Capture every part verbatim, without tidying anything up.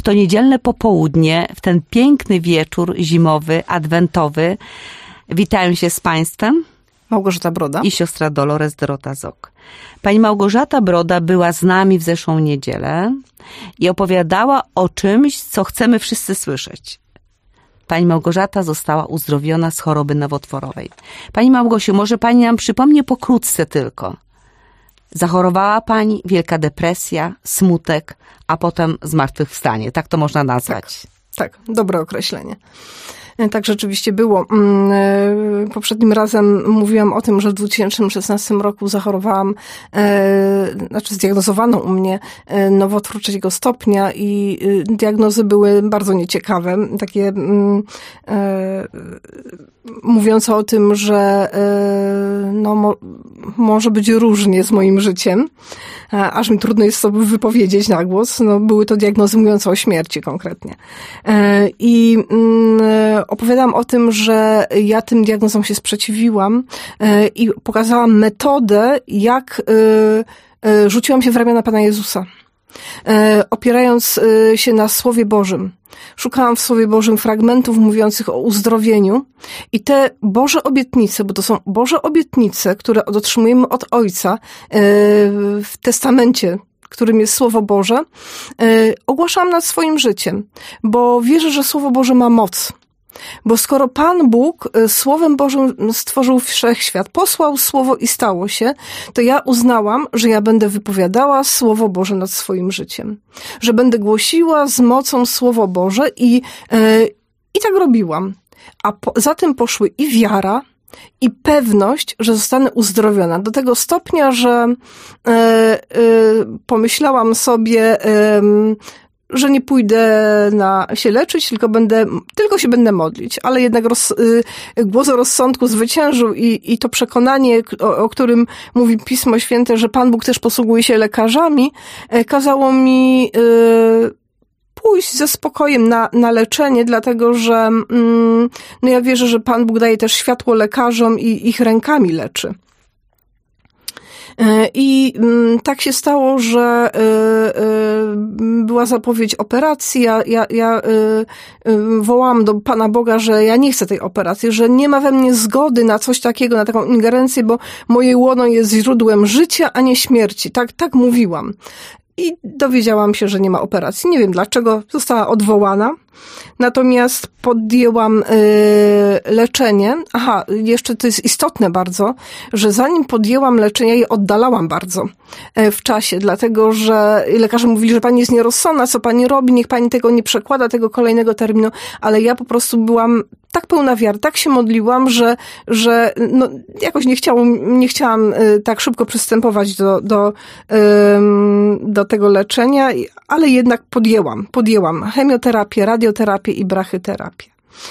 w to niedzielne popołudnie, w ten piękny wieczór zimowy, adwentowy, witają się z Państwem Małgorzata Broda i siostra Dolores Dorota Zok. Pani Małgorzata Broda była z nami w zeszłą niedzielę i opowiadała o czymś, co chcemy wszyscy słyszeć. Pani Małgorzata została uzdrowiona z choroby nowotworowej. Pani Małgosiu, może Pani nam przypomnie pokrótce tylko. Zachorowała Pani, wielka depresja, smutek, a potem zmartwychwstanie. Tak to można nazwać. Tak, tak, dobre określenie. Tak rzeczywiście było. Poprzednim razem mówiłam o tym, że w dwa tysiące szesnastym roku zachorowałam, znaczy zdiagnozowano u mnie nowotwór trzeciego stopnia i diagnozy były bardzo nieciekawe. Takie mówiące o tym, że no, mo, może być różnie z moim życiem, aż mi trudno jest to wypowiedzieć na głos. No, były to diagnozy mówiące o śmierci konkretnie. I opowiadam o tym, że ja tym diagnozom się sprzeciwiłam i pokazałam metodę, jak rzuciłam się w ramiona Pana Jezusa, opierając się na Słowie Bożym. Szukałam w Słowie Bożym fragmentów mówiących o uzdrowieniu i te Boże obietnice, bo to są Boże obietnice, które otrzymujemy od Ojca w testamencie, którym jest Słowo Boże, ogłaszam nad swoim życiem, bo wierzę, że Słowo Boże ma moc. Bo skoro Pan Bóg Słowem Bożym stworzył wszechświat, posłał Słowo i stało się, to ja uznałam, że ja będę wypowiadała Słowo Boże nad swoim życiem. Że będę głosiła z mocą Słowo Boże i, yy, i tak robiłam. A po, za tym poszły i wiara, i pewność, że zostanę uzdrowiona. Do tego stopnia, że yy, yy, pomyślałam sobie, yy, że nie pójdę na się leczyć, tylko będę, tylko się będę modlić. Ale jednak roz, y, głos rozsądku zwyciężył i, i to przekonanie, o, o którym mówi Pismo Święte, że Pan Bóg też posługuje się lekarzami, y, kazało mi y, pójść ze spokojem na, na leczenie, dlatego że y, no ja wierzę, że Pan Bóg daje też światło lekarzom i ich rękami leczy. I tak się stało, że była zapowiedź operacji. Ja, ja, ja wołałam do Pana Boga, że ja nie chcę tej operacji, że nie ma we mnie zgody na coś takiego, na taką ingerencję, bo moje łono jest źródłem życia, a nie śmierci. Tak, tak mówiłam. I dowiedziałam się, że nie ma operacji. Nie wiem dlaczego, została odwołana. Natomiast podjęłam y, leczenie. Aha, jeszcze to jest istotne bardzo, że zanim podjęłam leczenie, je oddalałam bardzo y, w czasie, dlatego że lekarze mówili, że pani jest nierozsądna, co pani robi, niech pani tego nie przekłada, tego kolejnego terminu, ale ja po prostu byłam tak pełna wiary, tak się modliłam, że, że no, jakoś nie chciałam, nie chciałam y, tak szybko przystępować do, do, y, do tego leczenia, ale jednak podjęłam, podjęłam chemioterapię, radioterapię i brachyterapię.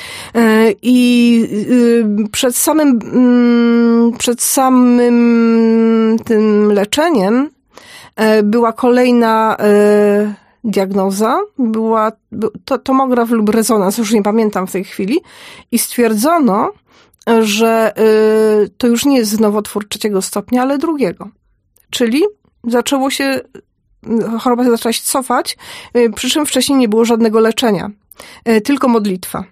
I przed samym, przed samym tym leczeniem była kolejna diagnoza, była to, tomograf lub rezonans, już nie pamiętam w tej chwili, i stwierdzono, że to już nie jest nowotwór trzeciego stopnia, ale drugiego. Czyli zaczęło się, choroba zaczęła się cofać, przy czym wcześniej nie było żadnego leczenia, tylko modlitwa.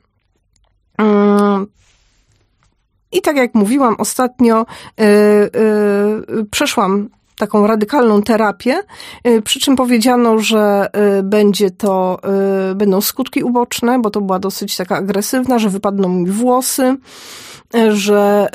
I tak jak mówiłam ostatnio, przeszłam taką radykalną terapię, przy czym powiedziano, że będzie to, będą skutki uboczne, bo to była dosyć taka agresywna, że wypadną mi włosy, że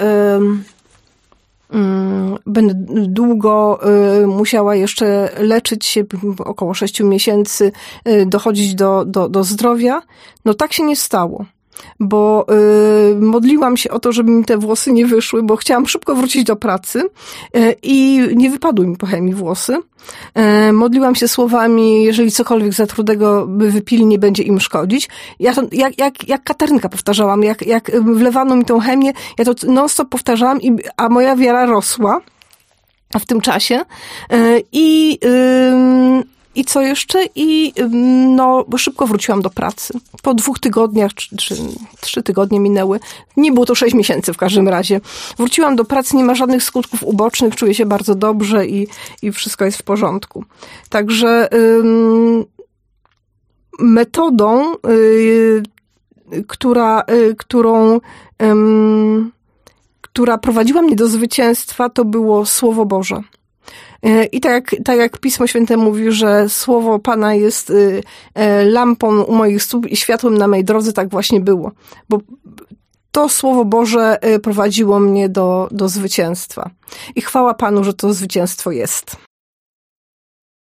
będę długo musiała jeszcze leczyć się, około sześciu miesięcy, dochodzić do, do, do zdrowia. No tak się nie stało. Bo y, modliłam się o to, żeby mi te włosy nie wyszły, bo chciałam szybko wrócić do pracy y, i nie wypadły mi po chemii włosy. Y, modliłam się słowami, jeżeli cokolwiek za trudnego by wypili, nie będzie im szkodzić. Ja to jak, jak, jak Katarynka powtarzałam, jak, jak wlewano mi tą chemię, ja to non stop powtarzałam, i, a moja wiara rosła w tym czasie. Y, I y, I co jeszcze? I no, szybko wróciłam do pracy. Po dwóch tygodniach, czy, czy trzy tygodnie minęły. Nie było to sześć miesięcy w każdym razie. Wróciłam do pracy, nie ma żadnych skutków ubocznych, czuję się bardzo dobrze i, i wszystko jest w porządku. Także ym, metodą, y, która, y, którą, ym, która prowadziła mnie do zwycięstwa, to było Słowo Boże. I tak jak, tak jak Pismo Święte mówi, że Słowo Pana jest lampą u moich stóp i światłem na mej drodze, tak właśnie było. Bo to Słowo Boże prowadziło mnie do, do zwycięstwa. I chwała Panu, że to zwycięstwo jest.